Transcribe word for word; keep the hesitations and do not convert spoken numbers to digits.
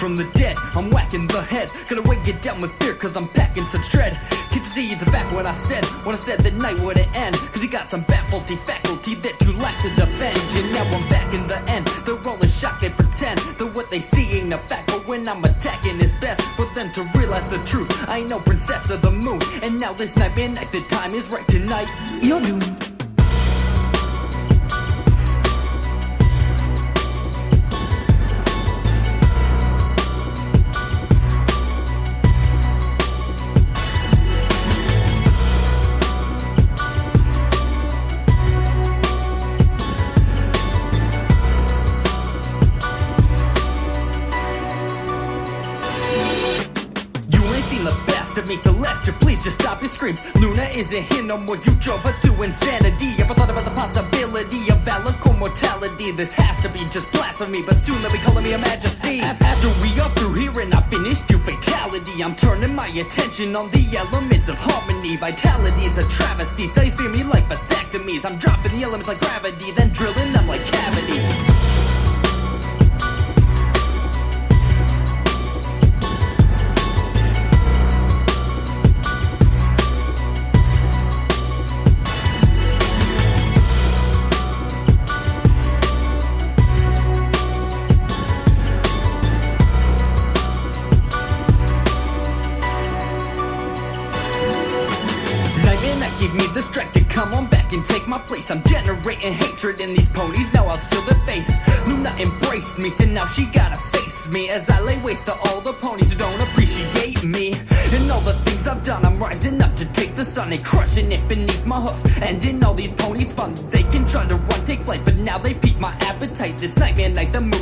from the dead, I'm whacking the head. Gonna weigh it down with fear cause I'm packing such dread. Can't you see it's a fact what I said, when I said the night wouldn't end? Cause you got some bad faulty faculty that you lack to defend. And now I'm back in the end, they're all in shock, they pretend that what they see ain't a fact. But when I'm attacking it's best for them to realize the truth. I ain't no princess of the moon, and now this night midnight, the time is right tonight. You're new. The best of me, Celestia, please just stop your screams. Luna isn't here no more, you drove her to insanity. Ever thought about the possibility of Alico mortality? This has to be just blasphemy, but soon they'll be calling me a majesty. After we are through here and I finished you fatality, I'm turning my attention on the elements of harmony. Vitality is a travesty, studies fear me like vasectomies. I'm dropping the elements like gravity, then drilling them like cavities. Give me the strength to come on back and take my place. I'm generating hatred in these ponies, now I've sealed their fate. Luna embraced me, so now she gotta face me as I lay waste to all the ponies who don't appreciate me. And all the things I've done, I'm rising up to take the sun and crushing it beneath my hoof. And in all these ponies fun, they can try to run, take flight, but now they pique my appetite. This nightmare night, the